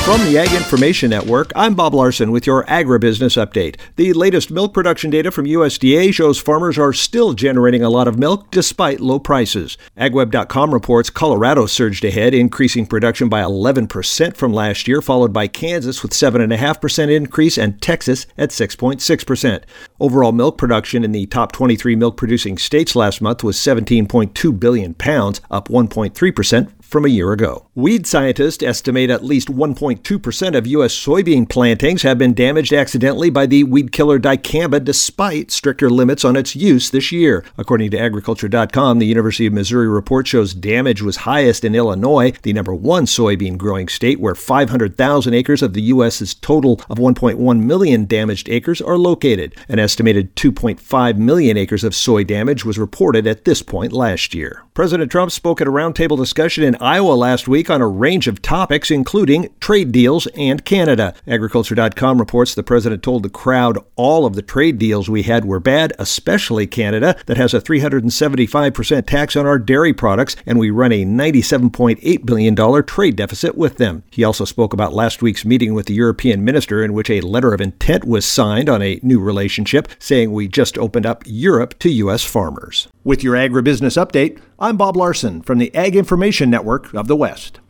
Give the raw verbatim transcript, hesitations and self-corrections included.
From the Ag Information Network, I'm Bob Larson with your agribusiness update. The latest milk production data from U S D A shows farmers are still generating a lot of milk despite low prices. AgWeb dot com reports Colorado surged ahead, increasing production by eleven percent from last year, followed by Kansas with seven point five percent increase and Texas at six point six percent. Overall milk production in the top twenty-three milk-producing states last month was seventeen point two billion pounds, up one point three percent from a year ago. Weed scientists estimate at least one point two percent of U S soybean plantings have been damaged accidentally by the weed killer dicamba despite stricter limits on its use this year. According to agriculture dot com, the University of Missouri report shows damage was highest in Illinois, the number one soybean growing state, where five hundred thousand acres of the U S's total of one point one million damaged acres are located. An estimated two point five million acres of soy damage was reported at this point last year. President Trump spoke at a roundtable discussion in Iowa last week on a range of topics, including trade deals and Canada. agriculture dot com reports the president told the crowd all of the trade deals we had were bad, especially Canada, that has a three hundred seventy-five percent tax on our dairy products, and we run a ninety-seven point eight billion dollars trade deficit with them. He also spoke about last week's meeting with the European minister, in which a letter of intent was signed on a new relationship, saying we just opened up Europe to U S farmers. With your agribusiness update, I'm Bob Larson from the Ag Information Network of the West.